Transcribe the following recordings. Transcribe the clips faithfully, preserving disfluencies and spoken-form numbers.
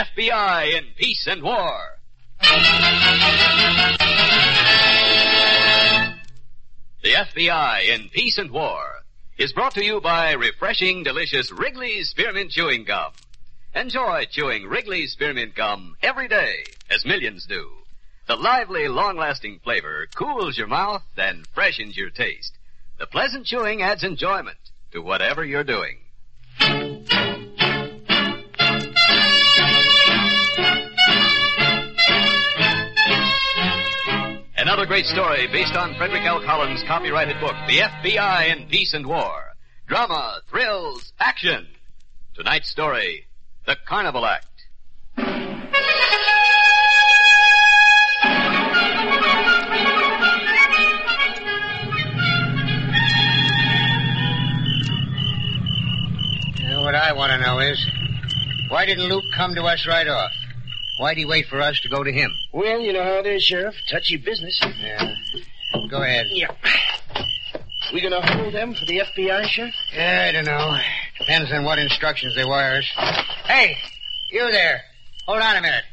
F B I in Peace and War. The F B I in Peace and War is brought to you by refreshing, delicious Wrigley's Spearmint Chewing Gum. Enjoy chewing Wrigley's Spearmint Gum every day, as millions do. The lively, long-lasting flavor cools your mouth and freshens your taste. The pleasant chewing adds enjoyment to whatever you're doing. Another great story based on Frederick L. Collins' copyrighted book, The F B I in Peace and War. Drama, thrills, action. Tonight's story, The Carnival Act. What I want to know is, why didn't Luke come to us right off? Why'd he wait for us to go to him? Well, you know how it is, Sheriff. Touchy business. Yeah. Go ahead. Yeah. We gonna hold them for the F B I, Sheriff? Yeah, I don't know. Depends on what instructions they wire us. Hey, you there. Hold on a minute.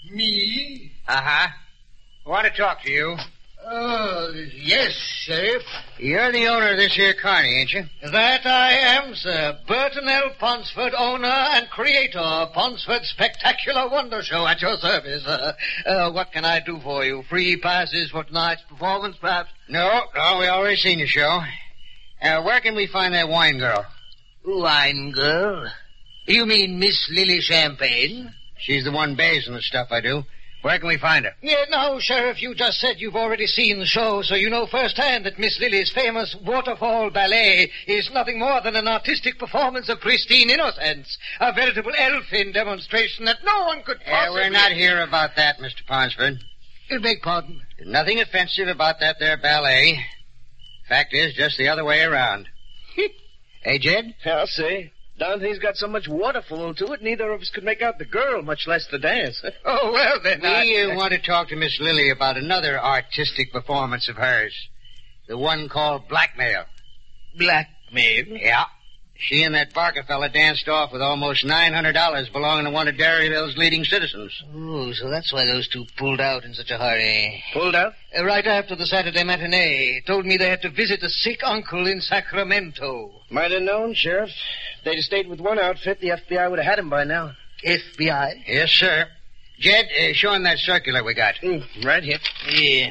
Me? Uh-huh. I want to talk to you. Oh, yes, Sheriff. You're the owner of this here carny, ain't you? That I am, sir. Burton L. Ponsford, owner and creator of Ponsford's Spectacular Wonder Show at your service. Uh, uh, what can I do for you? Free passes for tonight's performance, perhaps? No, no, we already seen your show. Uh, where can we find that wine girl? Wine girl? You mean Miss Lily Champagne? She's the one basing the stuff I do. Where can we find her? Yeah, no, Sheriff, you just said you've already seen the show, so you know firsthand that Miss Lily's famous waterfall ballet is nothing more than an artistic performance of pristine innocence. A veritable elfin demonstration that no one could possibly... Yeah, we're not here about that, Mister Ponsford. I beg pardon? There's nothing offensive about that there ballet. Fact is, just the other way around. Hey, Jed? I'll say. Darn thing's got so much waterfall to it, neither of us could make out the girl, much less the dance. Oh, well, then We I... uh, want to talk to Miss Lily about another artistic performance of hers. The one called Blackmail. Blackmail? Yeah. She and that Barker fella danced off with almost nine hundred dollars belonging to one of Dairyville's leading citizens. Oh, so that's why those two pulled out in such a hurry. Pulled out? Uh, right after the Saturday matinee. Told me they had to visit a sick uncle in Sacramento. Might have known, Sheriff. If they'd have stayed with one outfit, the F B I would have had him by now. F B I? Yes, sir. Jed, uh, show him that circular we got. Mm, right here. Yeah.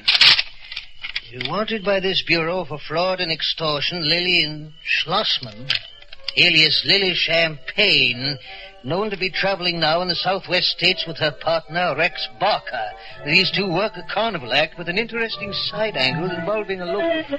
You're wanted by this bureau for fraud and extortion, Lillian Schlossman, alias Lily Champagne, known to be traveling now in the southwest states with her partner, Rex Barker. These two work a carnival act with an interesting side angle involving a local...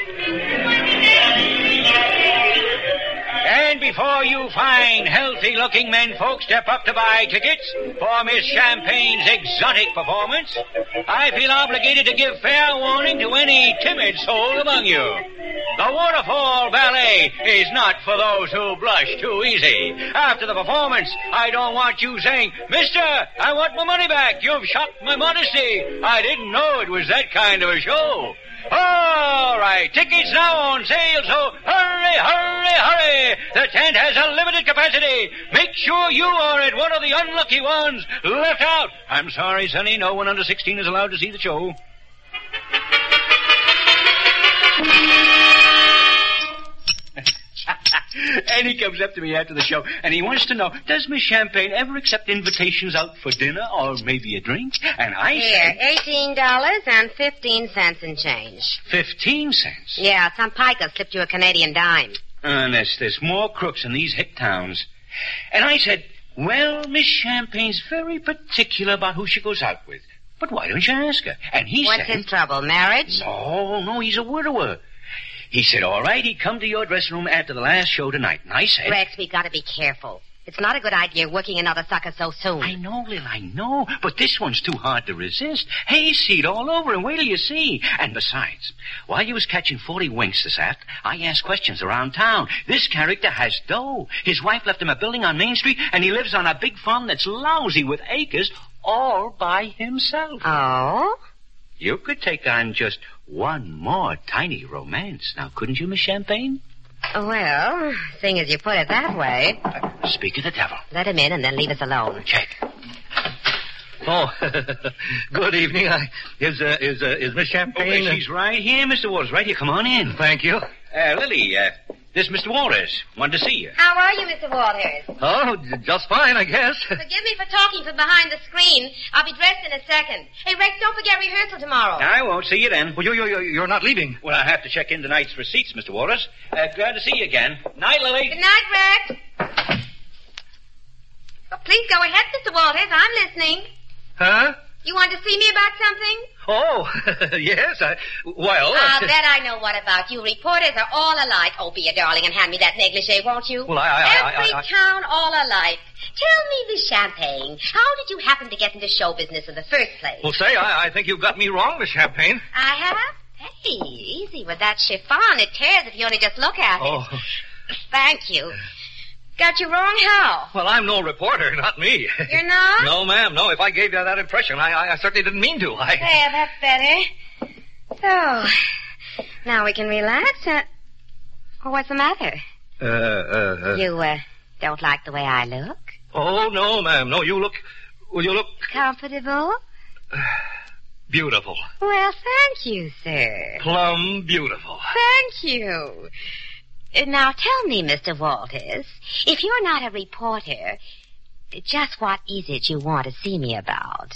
And before you fine, healthy-looking men folks step up to buy tickets for Miss Champagne's exotic performance, I feel obligated to give fair warning to any timid soul among you. The Waterfall Ballet is not for those who blush too easy. After the performance, I don't want you saying, Mister, I want my money back. You've shocked my modesty. I didn't know it was that kind of a show. All right, tickets now on sale, so hurry, hurry, hurry. The tent has a limited capacity. Make sure you are at one of the unlucky ones left out. I'm sorry, Sonny, no one under sixteen is allowed to see the show. And he comes up to me after the show, and he wants to know, does Miss Champagne ever accept invitations out for dinner or maybe a drink? And I Here, said... eighteen dollars and fifteen cents in change. Fifteen cents? Yeah, some piker slipped you a Canadian dime. Uh, there's, there's more crooks in these hick towns. And I said, well, Miss Champagne's very particular about who she goes out with. But why don't you ask her? And he What's said... his trouble, marriage? No, no, he's a widower. He said, all right, he'd come to your dressing room after the last show tonight. And I said... Rex, we've got to be careful. It's not a good idea working another sucker so soon. I know, Lil, I know. But this one's too hard to resist. Hayseed all over, and wait till you see. And besides, while you was catching forty winks this aft, I asked questions around town. This character has dough. His wife left him a building on Main Street, and he lives on a big farm that's lousy with acres all by himself. Oh? You could take on just one more tiny romance. Now, couldn't you, Miss Champagne? Well, seeing as you put it that way... Uh, speak of the devil. Let him in and then leave us alone. Check. Oh, good evening. I, is uh, is uh, is Miss Champagne? Oh, she's right here, Mister Walters. Right here. Come on in. Thank you. Uh, Lily, uh, this is Mister Walters. Wanted to see you. How are you, Mister Walters? Oh, just fine, I guess. Forgive me for talking from behind the screen. I'll be dressed in a second. Hey, Rex, don't forget rehearsal tomorrow. I won't see you then. Well, you you you're not leaving. Well, I have to check in tonight's receipts, Mister Walters. Uh, glad to see you again. Night, Lily. Good night, Rex. Oh, please go ahead, Mister Walters. I'm listening. Huh? You want to see me about something? Oh, yes. I, well... I'll bet I know what about you. Reporters are all alike. Oh, be a darling and hand me that negligee, won't you? Well, I... I Every I, I, I, town all alike. Tell me, Miss Champagne, how did you happen to get into show business in the first place? Well, say, I, I think you've got me wrong, Miss Champagne. I have? Hey, easy with that chiffon. It tears if you only just look at it. Oh. Thank you. Got you wrong how? Well, I'm no reporter, not me. You're not? No, ma'am, no. If I gave you that impression, I, I, I certainly didn't mean to. I... There, that's better. So, now we can relax. Uh, oh, what's the matter? Uh, uh, uh... You, uh, don't like the way I look? Oh, no, ma'am. No, you look... Well, you look... Comfortable? Beautiful. Well, thank you, sir. Plumb beautiful. Thank you. Uh, now, tell me, Mister Walters, if you're not a reporter, just what is it you want to see me about?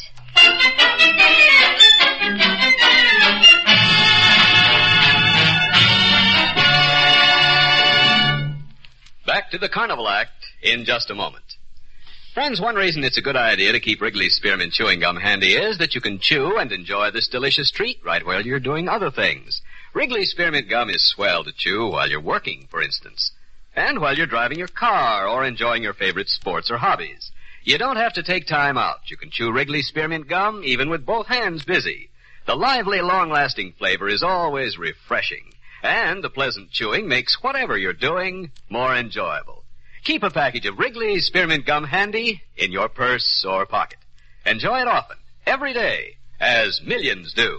Back to the Carnival Act in just a moment. Friends, one reason it's a good idea to keep Wrigley's Spearmint Chewing Gum handy is that you can chew and enjoy this delicious treat right while you're doing other things. Wrigley's Spearmint Gum is swell to chew while you're working, for instance. And while you're driving your car or enjoying your favorite sports or hobbies. You don't have to take time out. You can chew Wrigley's Spearmint Gum even with both hands busy. The lively, long-lasting flavor is always refreshing. And the pleasant chewing makes whatever you're doing more enjoyable. Keep a package of Wrigley's Spearmint Gum handy in your purse or pocket. Enjoy it often, every day, as millions do.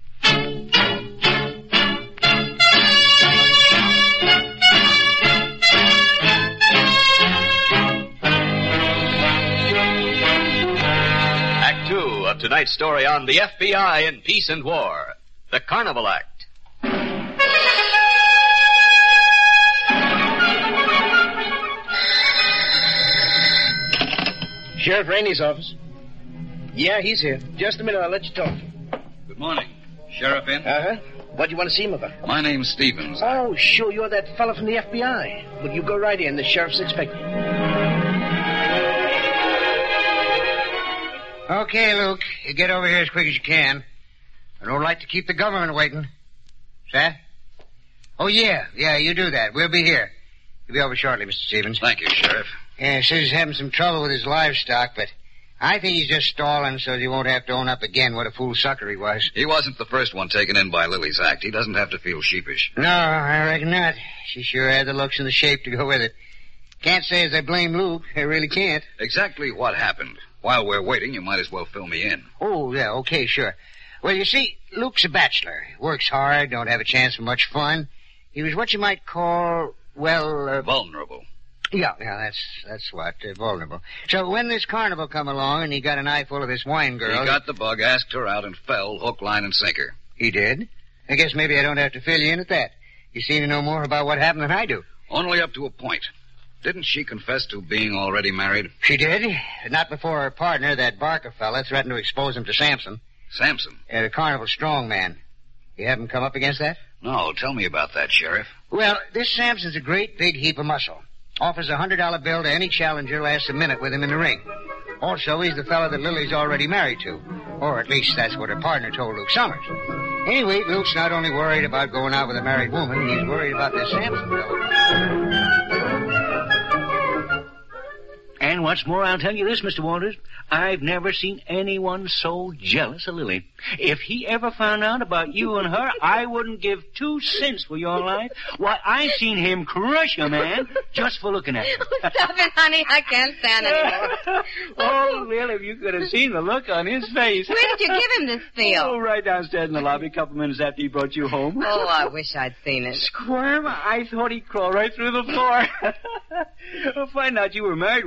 Act two of tonight's story on the F B I in Peace and War, the Carnival Act. Sheriff Rainey's office. Yeah, he's here. Just a minute, I'll let you talk. Good morning. Sheriff in? Uh-huh. What do you want to see him about? My name's Stevens. Oh, sure, you're that fella from the F B I. Well, you go right in. The sheriff's expecting. Okay, Luke. You get over here as quick as you can. I don't like to keep the government waiting. Sir? Oh, yeah. Yeah, you do that. We'll be here. You'll be over shortly, Mister Stevens. Thank you, Sheriff. Yeah, says he's having some trouble with his livestock, but I think he's just stalling so he won't have to own up again what a fool sucker he was. He wasn't the first one taken in by Lily's act. He doesn't have to feel sheepish. No, I reckon not. She sure had the looks and the shape to go with it. Can't say as I blame Luke. I really can't. Exactly what happened. While we're waiting, you might as well fill me in. Oh, yeah, okay, sure. Well, you see, Luke's a bachelor. Works hard, don't have a chance for much fun. He was what you might call, well... Uh, Vulnerable. Yeah, yeah, that's that's what, uh, vulnerable. So when this carnival come along and he got an eye full of this wine girl... He got the bug, asked her out, and fell, hook, line, and sinker. He did? I guess maybe I don't have to fill you in at that. You seem to know more about what happened than I do. Only up to a point. Didn't she confess to being already married? She did. Not before her partner, that Barker fella, threatened to expose him to Samson. Samson? Uh, the carnival strongman. You haven't come up against that? No, tell me about that, Sheriff. Well, this Samson's a great big heap of muscle. Offers a hundred dollar bill to any challenger lasts a minute with him in the ring. Also, he's the fellow that Lily's already married to. Or at least that's what her partner told Luke Summers. Anyway, Luke's not only worried about going out with a married woman, he's worried about this Samson fellow. And what's more, I'll tell you this, Mister Walters. I've never seen anyone so jealous of Lily. If he ever found out about you and her, I wouldn't give two cents for your life. Why, I've seen him crush a man just for looking at him. Oh, stop it, honey. I can't stand anymore. Oh, Lily, if you could have seen the look on his face. Where did you give him this feel? Oh, right downstairs in the lobby a couple minutes after he brought you home. Oh, I wish I'd seen it. Squirm? I thought he'd crawl right through the floor. Well, finding out you were married was bad enough.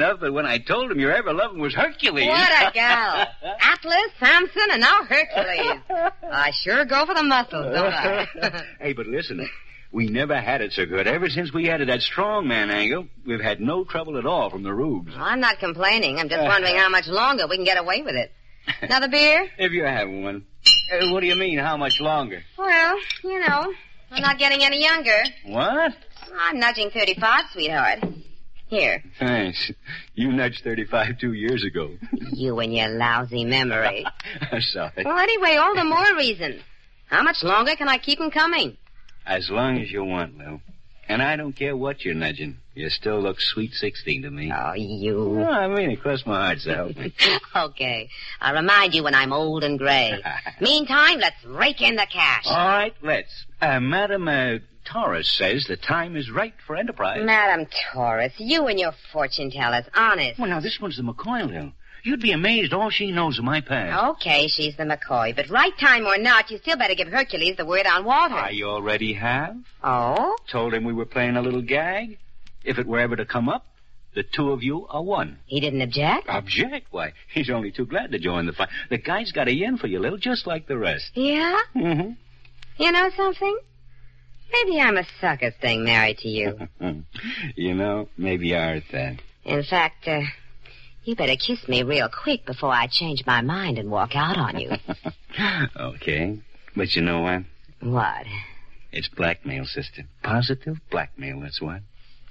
enough, but when I told him your ever-loving was Hercules... What a gal. Atlas, Samson, and now Hercules. I sure go for the muscles, don't I? Hey, but listen, we never had it so good. Ever since we added that strongman angle, we've had no trouble at all from the rubes. Well, I'm not complaining. I'm just wondering how much longer we can get away with it. Another beer? If you're having one. Uh, what do you mean, how much longer? Well, you know, I'm not getting any younger. What? I'm nudging thirty-five, sweetheart. Here. Thanks. You nudged thirty-five two years ago. You and your lousy memory. I'm sorry. Well, anyway, all the more reason. How much longer can I keep them coming? As long as you want, Lil. And I don't care what you're nudging. You still look sweet sixteen to me. Oh, you. No, I mean it. Cross my heart, so help me. Okay. I'll remind you when I'm old and gray. Meantime, let's rake in the cash. All right, let's. Uh, Madam uh, Torres says the time is right for enterprise. Madam Torres, you and your fortune tellers, honest. Well, now, this one's the McCoy, Lil. You'd be amazed all she knows of my past. Okay, she's the McCoy, but right time or not, you still better give Hercules the word on Walter. I already have. Oh? Told him we were playing a little gag. If it were ever to come up, the two of you are one. He didn't object? Object? Why, he's only too glad to join the fight. The guy's got a yen for you, Lil, just like the rest. Yeah? Mm-hmm. You know something? Maybe I'm a sucker thing married to you. You know, maybe you are at that. In fact, uh... you better kiss me real quick before I change my mind and walk out on you. Okay. But you know what? What? It's blackmail, sister. Positive blackmail, that's what.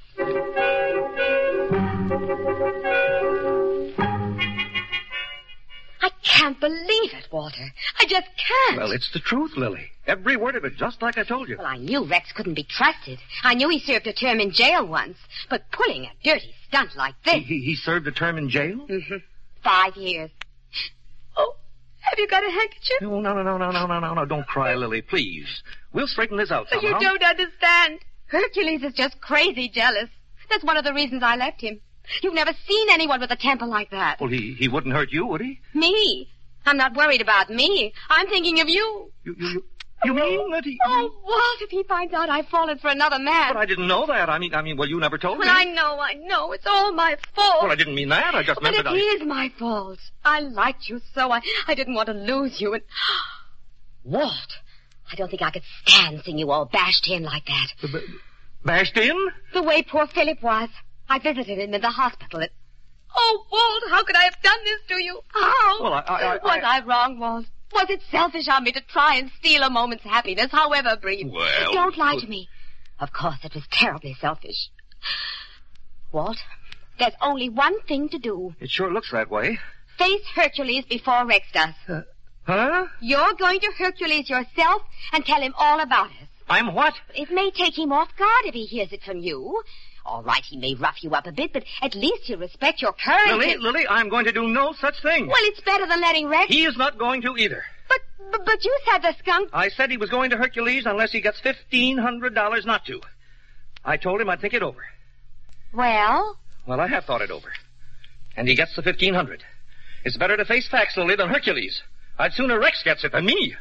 I can't believe it, Walter. I just can't. Well, it's the truth, Lily. Every word of it, just like I told you. Well, I knew Rex couldn't be trusted. I knew he served a term in jail once. But pulling a dirty stunt like this... He, he, he served a term in jail? Mm-hmm. Five years. Oh, have you got a handkerchief? No, no, no, no, no, no, no, no, no. Don't cry, Lily, please. We'll straighten this out But somehow. you don't understand. Hercules is just crazy jealous. That's one of the reasons I left him. You've never seen anyone with a temper like that. Well, he, he wouldn't hurt you, would he? Me? I'm not worried about me. I'm thinking of you. You, you, you, you mean that he... Oh, Walt, if he finds out I've fallen for another man. But I didn't know that. I mean, I mean, well, you never told Well, me. I know, I know. It's all my fault. Well, I didn't mean that. I just But meant it that I... is my fault. I liked you so. I, I didn't want to lose you. And Walt, I don't think I could stand seeing you all bashed in like that. B- b- bashed in? The way poor Philip was. I visited him in the hospital. It... Oh, Walt, how could I have done this to you? How? Well, I... I, I was I... I wrong, Walt? Was it selfish on me to try and steal a moment's happiness, however brief? Well... Don't lie to me. Of course, it was terribly selfish. Walt, there's only one thing to do. It sure looks that way. Face Hercules before Rex does. Uh, huh? You're going to Hercules yourself and tell him all about us. I'm what? It may take him off guard if he hears it from you. All right, he may rough you up a bit, but at least he'll respect your courage. Lily, and... Lily, I'm going to do no such thing. Well, it's better than letting Rex... He is not going to either. But, but, but you said the skunk... I said he was going to Hercules unless he gets fifteen hundred dollars not to. I told him I'd think it over. Well? Well, I have thought it over. And he gets the fifteen hundred. It's better to face facts, Lily, than Hercules. I'd sooner Rex gets it than me.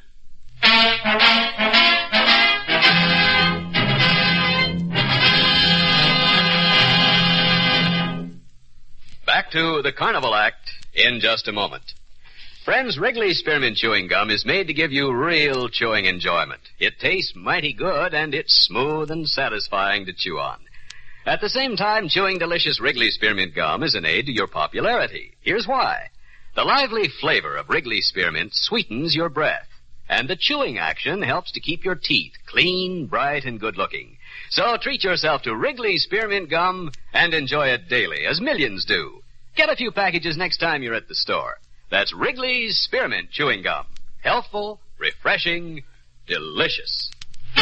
Back to the Carnival Act in just a moment. Friends, Wrigley's Spearmint Chewing Gum is made to give you real chewing enjoyment. It tastes mighty good, and it's smooth and satisfying to chew on. At the same time, chewing delicious Wrigley's Spearmint Gum is an aid to your popularity. Here's why. The lively flavor of Wrigley's Spearmint sweetens your breath, and the chewing action helps to keep your teeth clean, bright, and good-looking. So treat yourself to Wrigley's Spearmint Gum and enjoy it daily, as millions do. Get a few packages next time you're at the store. That's Wrigley's Spearmint Chewing Gum. Healthful, refreshing, delicious.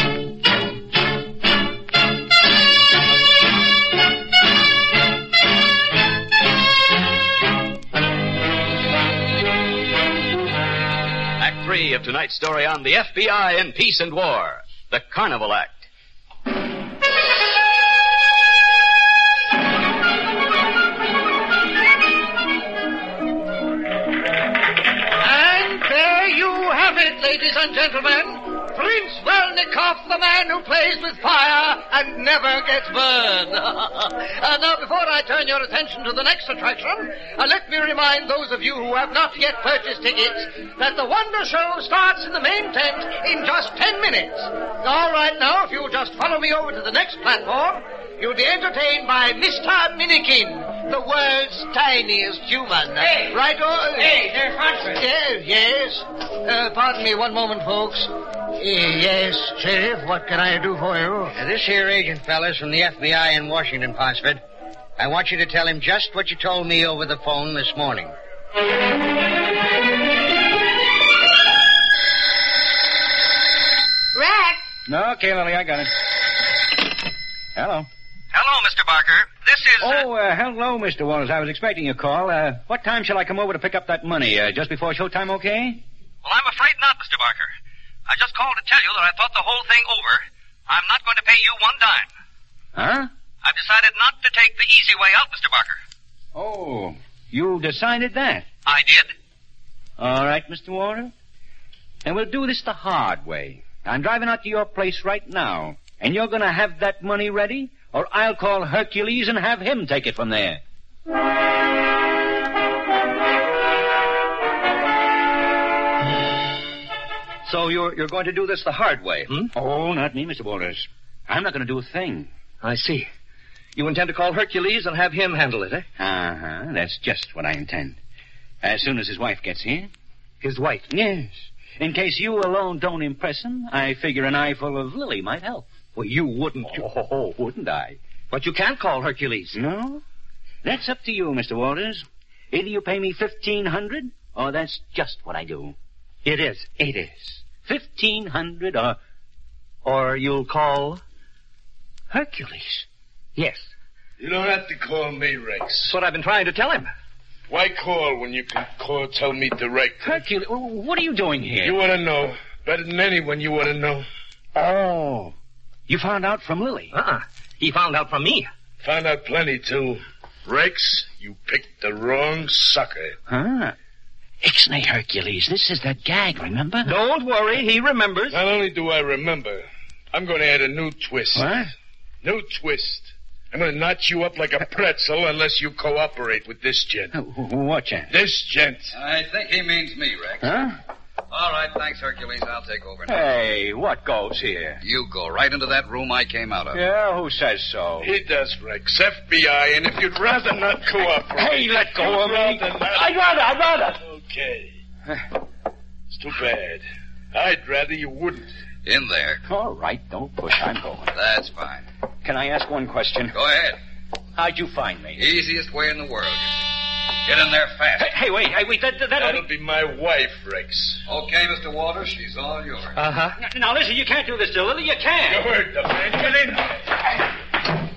Act three of tonight's story on the F B I in Peace and War, the Carnival Act. And there you have it, ladies and gentlemen. Prince Velnikov, the man who plays with fire and never gets burned. uh, now, before I turn your attention to the next attraction, uh, let me remind those of you who have not yet purchased tickets that the Wonder Show starts in the main tent in just ten minutes. All right, now, if you'll just follow me over to the next platform, you'll be entertained by Mister Minikin, the world's tiniest human. Hey. Right, oh, Hey, there's Hunsford. Yes, yes. Uh, pardon me one moment, folks. Uh, yes, Sheriff, what can I do for you? Uh, this here agent fella's from the F B I in Washington, Ponsford. I want you to tell him just what you told me over the phone this morning. Rex! Okay, Lily, I got it. Hello. Hello, Mister Barker. This is... Uh... Oh, uh, hello, Mister Walters. I was expecting your call. Uh, what time shall I come over to pick up that money? Uh, just before showtime, okay? Well, I'm afraid not, Mister Barker. I just called to tell you that I thought the whole thing over. I'm not going to pay you one dime. Huh? I've decided not to take the easy way out, Mister Barker. Oh, you decided that? I did. All right, Mister Walters. And we'll do this the hard way. I'm driving out to your place right now, and you're going to have that money ready, or I'll call Hercules and have him take it from there. So you're you're going to do this the hard way, hmm? Oh, not me, Mister Walters. I'm not going to do a thing. I see. You intend to call Hercules and have him handle it, eh? Uh-huh. That's just what I intend. As soon as his wife gets here. His wife? Yes. In case you alone don't impress him, I figure an eyeful of Lily might help. Well, you wouldn't. Oh, oh, wouldn't I? But you can't call Hercules. No? That's up to you, Mister Walters. Either you pay me fifteen hundred, or that's just what I do. It is. It is. Fifteen hundred, or... Or you'll call... Hercules. Yes. You don't have to call me, Rex. That's what I've been trying to tell him. Why call when you can call, tell me direct? Hercules, what are you doing here? You want to know. Better than anyone you want to know. Oh. You found out from Lily? Uh-uh. He found out from me. Found out plenty, too. Rex, you picked the wrong sucker. Huh? Ixnay Hercules, this is that gag, remember? Don't worry, he remembers. Not only do I remember, I'm going to add a new twist. What? New twist. I'm going to notch you up like a pretzel unless you cooperate with this gent. Uh, what gent? This gent. I think he means me, Rex. Huh? All right, thanks, Hercules. I'll take over now. Hey, what goes here? You go right into that room I came out of. Yeah, who says so? He does, Rex. F B I, and if you'd rather not cooperate... Hey, let go you'd of me. rather not- I'd rather, I'd rather. Okay. It's too bad. I'd rather you wouldn't. In there. All right, don't push. I'm going. That's fine. Can I ask one question? Go ahead. How'd you find me? Easiest way in the world, you see. Get in there fast. Hey, hey wait, hey, wait. That, that, that'll That'll be... be my wife, Rex. Okay, Mister Walters, she's all yours. Uh-huh. Now, now, listen, you can't do this to Lily. You You can't. heard the man. Get in there.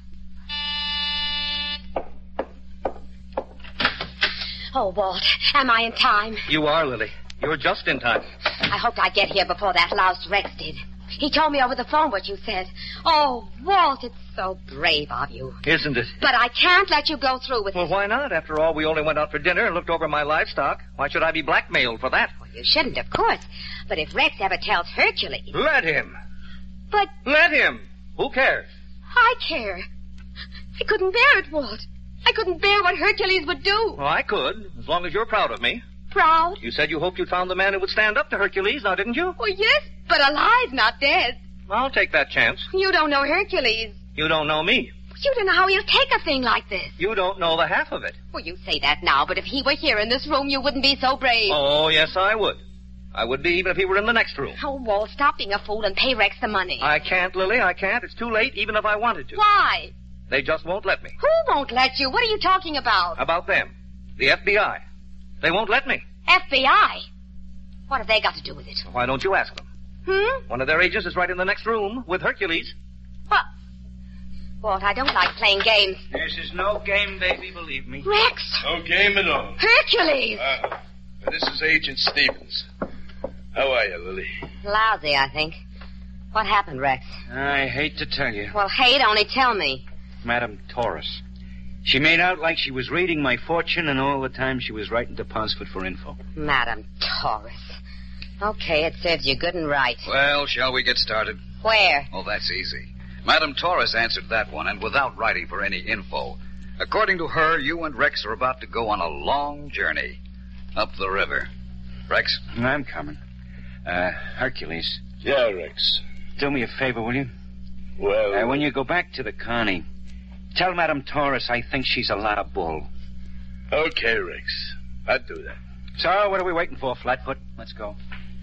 Oh, Walt, am I in time? You are, Lily. You're just in time. I hoped I'd get here before that louse Rex did. He told me over the phone what you said. Oh, Walt, it's so brave of you. Isn't it? But I can't let you go through with Well, it. why not? After all, we only went out for dinner and looked over my livestock. Why should I be blackmailed for that? Well, you shouldn't, of course. But if Rex ever tells Hercules... Let him. But Let him. Who cares? I care. I couldn't bear it, Walt. I couldn't bear what Hercules would do. Well, I could, as long as you're proud of me. Proud? You said you hoped you'd found the man who would stand up to Hercules, now didn't you? Well, yes, but alive, not dead. I'll take that chance. You don't know Hercules. You don't know me. You don't know how he'll take a thing like this. You don't know the half of it. Well, you say that now, but if he were here in this room, you wouldn't be so brave. Oh, yes, I would. I would be even if he were in the next room. Oh, Walt, stop being a fool and pay Rex the money. I can't, Lily, I can't. It's too late, even if I wanted to. Why? They just won't let me. Who won't let you? What are you talking about? About them. The F B I. They won't let me. F B I? What have they got to do with it? Why don't you ask them? Hmm? One of their agents is right in the next room with Hercules. What? Walt, I don't like playing games. This is no game, baby, believe me. Rex! No game at all. Hercules! Uh, this is Agent Stevens. How are you, Lily? Lousy, I think. What happened, Rex? I hate to tell you. Well, hate, only tell me. Madam Taurus. She made out like she was reading my fortune, and all the time she was writing to Ponsford for info. Madam Taurus. Okay, it serves you good and right. Well, shall we get started? Where? Oh, that's easy. Madam Torres answered that one, and without writing for any info. According to her, you and Rex are about to go on a long journey up the river. Rex? I'm coming. Uh, Hercules. Yeah, Rex. Do me a favor, will you? Well... Uh, when you go back to the Connie, tell Madam Torres I think she's a lot of bull. Okay, Rex. I'd do that. So, what are we waiting for, Flatfoot? Let's go.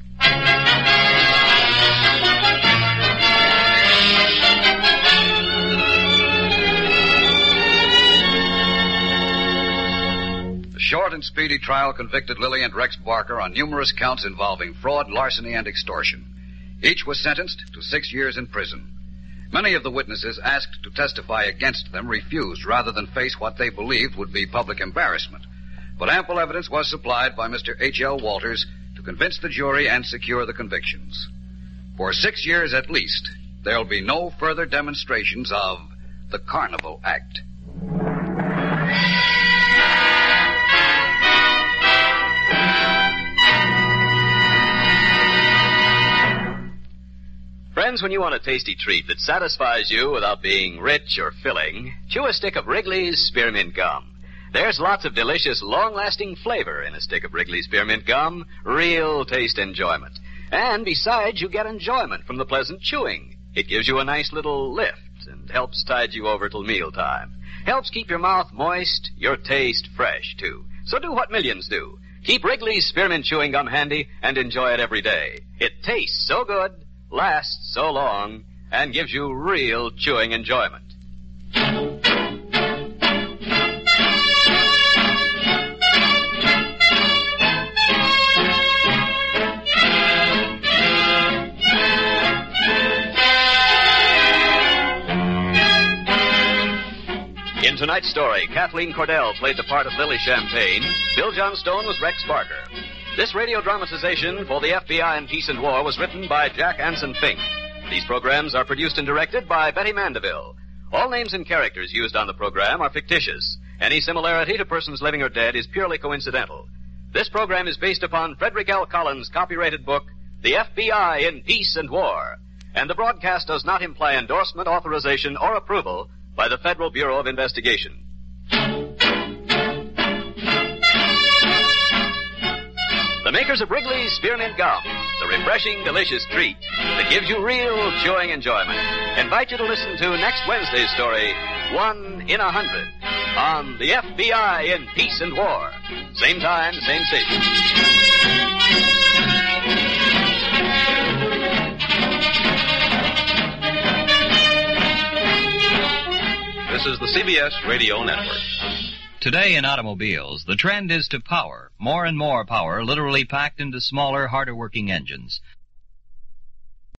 The short and speedy trial convicted Lily and Rex Barker on numerous counts involving fraud, larceny, and extortion. Each was sentenced to six years in prison. Many of the witnesses asked to testify against them refused rather than face what they believed would be public embarrassment. But ample evidence was supplied by Mister H L Walters to convince the jury and secure the convictions. For six years at least, there'll be no further demonstrations of the Carnival Act. Friends, when you want a tasty treat that satisfies you without being rich or filling, chew a stick of Wrigley's Spearmint Gum. There's lots of delicious, long-lasting flavor in a stick of Wrigley's Spearmint Gum. Real taste enjoyment. And besides, you get enjoyment from the pleasant chewing. It gives you a nice little lift and helps tide you over till mealtime. Helps keep your mouth moist, your taste fresh, too. So do what millions do. Keep Wrigley's Spearmint Chewing Gum handy and enjoy it every day. It tastes so good, lasts so long, and gives you real chewing enjoyment. In tonight's story, Kathleen Cordell played the part of Lily Champagne. Bill Johnstone was Rex Barker. This radio dramatization for the F B I in Peace and War was written by Jack Anson Fink. These programs are produced and directed by Betty Mandeville. All names and characters used on the program are fictitious. Any similarity to persons living or dead is purely coincidental. This program is based upon Frederick L. Collins' copyrighted book, The F B I in Peace and War. And the broadcast does not imply endorsement, authorization, or approval by the Federal Bureau of Investigation. The makers of Wrigley's Spearmint Gum, the refreshing, delicious treat that gives you real chewing enjoyment, invite you to listen to next Wednesday's story, One in a Hundred, on the F B I in Peace and War. Same time, same station. This is the C B S Radio Network. Today in automobiles, the trend is to power. More and more power literally packed into smaller, harder-working engines.